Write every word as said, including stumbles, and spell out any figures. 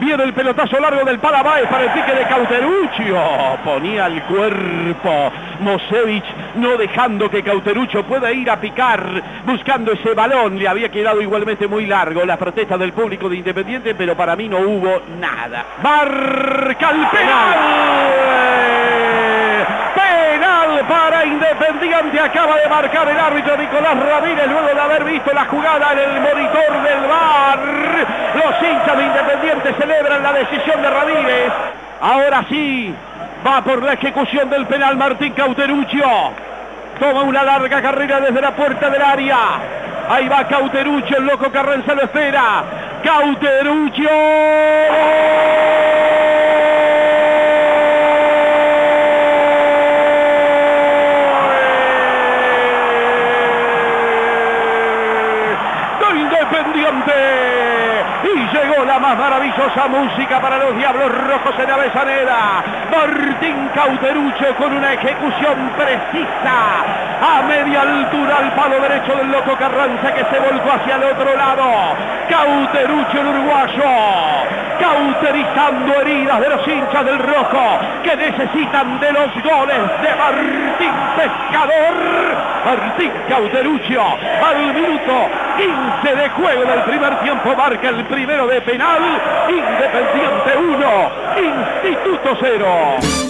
Viene el pelotazo largo del Palabáez para el pique de Cauteruccio. Ponía el cuerpo Mosevich, no dejando que Cauteruccio pueda ir a picar, buscando ese balón. Le había quedado igualmente muy largo la protesta del público de Independiente, pero para mí no hubo nada. Marca el penal. Penal para Independiente. Acaba de marcar el árbitro Nicolás Ramírez luego de haber visto la jugada en el monitor del V A R. Los hinchas de Independiente celebran la decisión de Ramírez. Ahora sí, va por la ejecución del penal Martín Cauteruccio. Toma una larga carrera desde la puerta del área. Ahí va Cauteruccio, el loco Carranza lo espera. Cauteruccio. Y llegó la más maravillosa música para los Diablos Rojos en Avellaneda. Martín Cauteruccio con una ejecución precisa a media altura al palo derecho del loco Carranza, que se volcó hacia el otro lado. Cauteruccio, el uruguayo, cauterizando heridas de los hinchas del rojo que necesitan de los goles de Martín Pescador. Martín Cauteruccio al minuto quince de juego del primer tiempo marca el primero de penal. Independiente uno, Instituto cero.